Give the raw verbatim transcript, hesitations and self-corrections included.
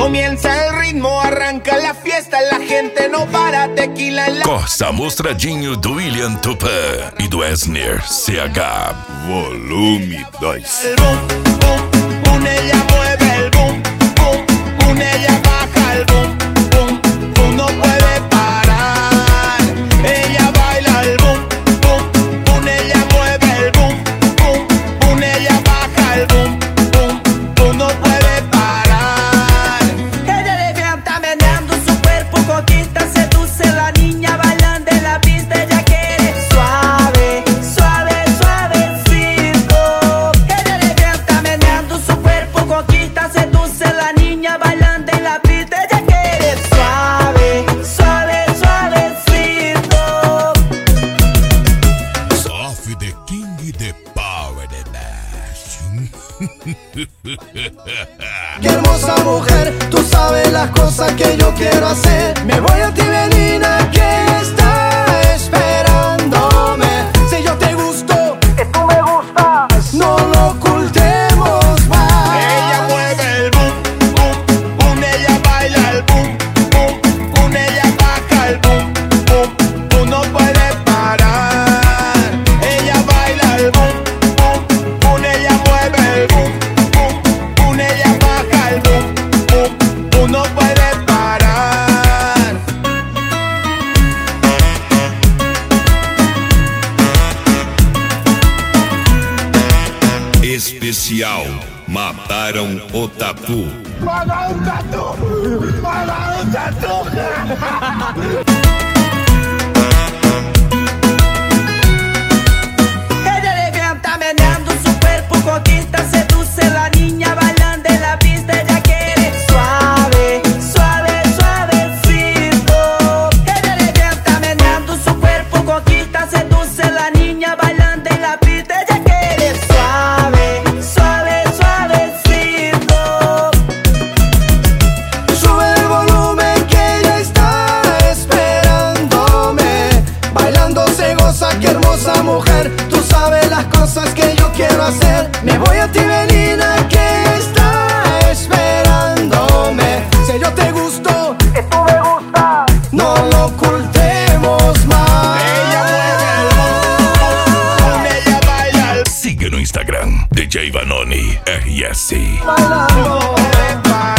Comienza el ritmo, arranca la fiesta, la gente não para, tequila en la... Corsa mostradinho do William Tupã e do Esner C H. Volume dois. El boom, boom, boom, ella mueve el boom, boom, boom, ella baja el boom, boom, boom, no puede parar. Ella baila el boom, boom, boom, ella mueve el boom, boom, boom, ella baja el boom, boom, boom, no puede parar. Ella levanta meneando su cuerpo, conquista, seduce la niña bailando en la pista, ella quiere suave, suave, suavecito. Ella levanta meneando su cuerpo, conquista, seduce la niña bailando en la pista, ella quiere suave, suave, suavecito. Soft the King, the Power, the Dash. Qué hermosa mujer, tú sabes las cosas que yo quiero hacer. Me voy a ti, menina, que está esperándome. Si yo te gusto, que tú me gustas, no lo ocultemos más. Ella mueve el boom, boom, boom, ella baila el boom, boom, boom, ella baja el boom, boom, boom, no puede parar. Ella baila el boom, boom, boom, ella mueve el boom, boom, boom, ella baja el boom, boom, boom, no puede parar. Especial Mataram o Tatu. ¡Mataron un tatu! ¡Mataron un tatu! Ella levanta meneando su cuerpo, conquista, seduce la niña bailando en la pista, ella quiere suave, suave, suavecito. Ella levanta meneando su cuerpo, conquista, seduce la niña bailando en la pista, ella quiere suave, suave, suavecito. Sube el volumen que ella está esperándome. Bailando se goza, qué hermosa mujer. Tú sabes las cosas que yo quiero hacer. Me voy a ti, menina, que está esperándome. Si yo te gusto, que tú me gustas, no lo ocultemos más. Ella mueve el boom, boom, ella baila el Siga no Instagram, D J Vanoni R S. Bailando. boom, no puede parar.